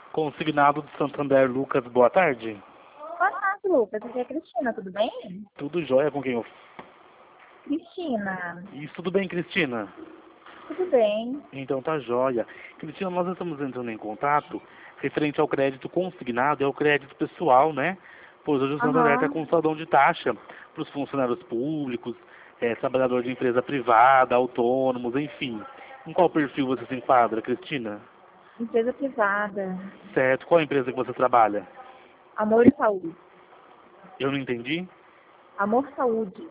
Consignado do Santander, Lucas, boa tarde. Boa tarde, Lucas. Aqui é a Cristina, tudo bem? Tudo jóia com quem eu... Cristina, Isso, tudo bem, Cristina? tudo bem. Então tá jóia. Cristina, nós estamos entrando em contato referente ao crédito consignado e ao crédito pessoal, né? Pois hoje o Santander está Aham. com salão de taxa para os funcionários públicos, trabalhador de empresa privada, autônomos, enfim. Em qual perfil você se enquadra, Cristina? Empresa privada. Certo. Qual empresa que você trabalha? Amor e saúde. Eu não entendi. Amor Saúde.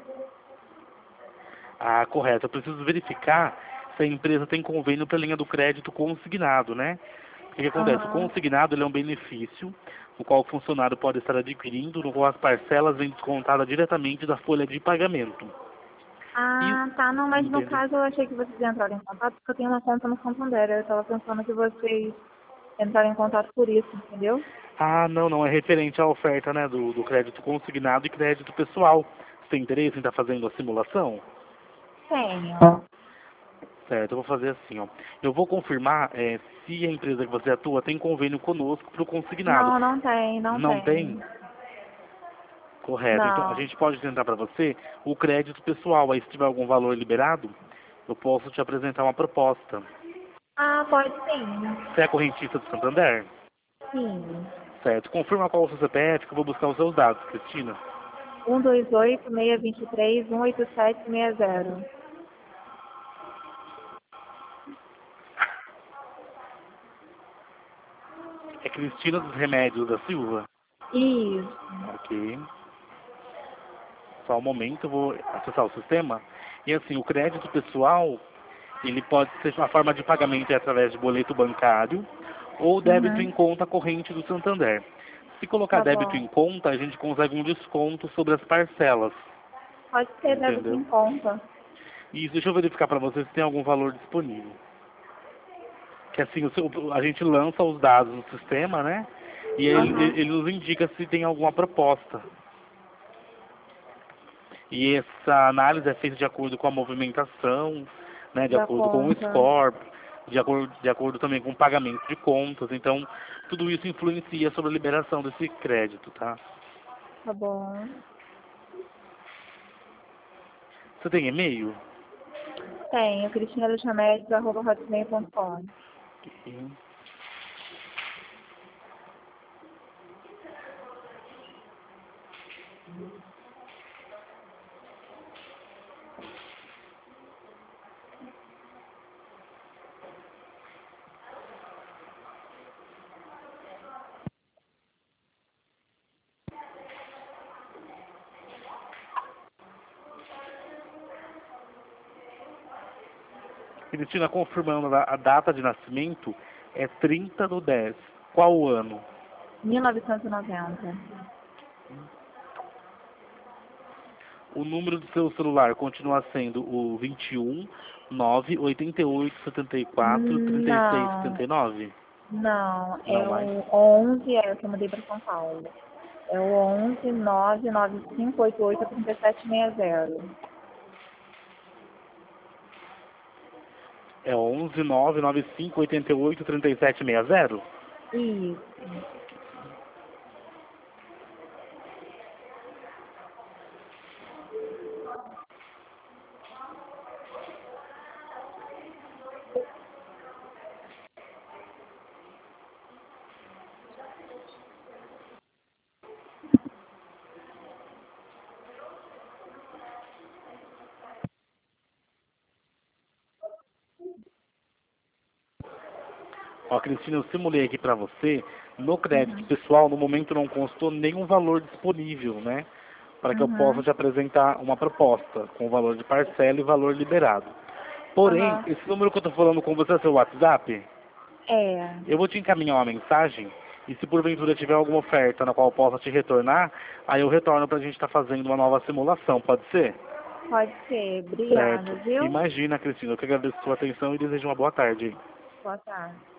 Ah, correto. Eu preciso verificar se a empresa tem convênio para a linha do crédito consignado, né? O que acontece? O Aham. consignado ele é um benefício no qual o funcionário pode estar adquirindo, no qual as parcelas vêm descontadas diretamente da folha de pagamento. E, Ah, tá. Não, mas no entendeu? caso eu achei que vocês entraram em contato porque eu tenho uma conta no Santander. Eu estava pensando que vocês entraram em contato por isso, entendeu? Ah, não, não. É referente à oferta, né, do crédito consignado e crédito pessoal. Você tem interesse em estar fazendo a simulação? Tenho. Certo, eu vou fazer assim, ó. Eu vou confirmar se a empresa que você atua tem convênio conosco para o consignado. Não, não tem, não Não tem. tem? Correto. Então, a Não. gente pode tentar para você o crédito pessoal. Aí, se tiver algum valor liberado, eu posso te apresentar uma proposta. Ah, pode sim. Você é correntista do Santander? Sim. Certo. Confirma qual é o seu CPF que eu vou buscar os seus dados, Cristina. 128-623-18760. É Cristina dos Remédios da Silva? Isso. Ok. Só um momento, eu vou acessar o sistema. E assim, o crédito pessoal, ele pode ser uma forma de pagamento através de boleto bancário ou débito em Uhum. conta corrente do Santander. Se colocar Tá débito bom. em conta, a gente consegue um desconto sobre as parcelas. Pode ser débito Entendeu? em conta. Isso, deixa eu verificar para você se tem algum valor disponível. Que assim, a gente lança os dados no sistema, né? E aí Aham. ele nos indica se tem alguma proposta. E essa análise é feita de acordo com a movimentação, né? De Da acordo com o conta. score, de acordo também com o pagamento de contas. Então, tudo isso influencia sobre a liberação desse crédito, tá? Tá bom. Você tem e-mail? Tenho. cristinalexamedes@hotmail.com. Sim. Cristina, confirmando a data de nascimento, é 30/10. Qual o ano? 1990. O número do seu celular continua sendo o 21 988 74 36 Não. 79? Não. Não É mais? o 11, que eu mudei para São Paulo. É o 11 99588 3760. É 11 995 88 3760? Isso. Ó, Cristina, eu simulei aqui para você. No crédito Uhum. pessoal, no momento não constou nenhum valor disponível, né? Para que eu possa Uhum. te apresentar uma proposta com valor de parcela e valor liberado. Porém, Aham. esse número que eu estou falando com você é seu WhatsApp? É. Eu vou te encaminhar uma mensagem e se porventura tiver alguma oferta na qual eu possa te retornar, aí eu retorno para a gente estar fazendo uma nova simulação, pode ser? Pode ser. Certo. Obrigada, viu? Imagina, Cristina, eu que agradeço a sua atenção e desejo uma boa tarde. Boa tarde.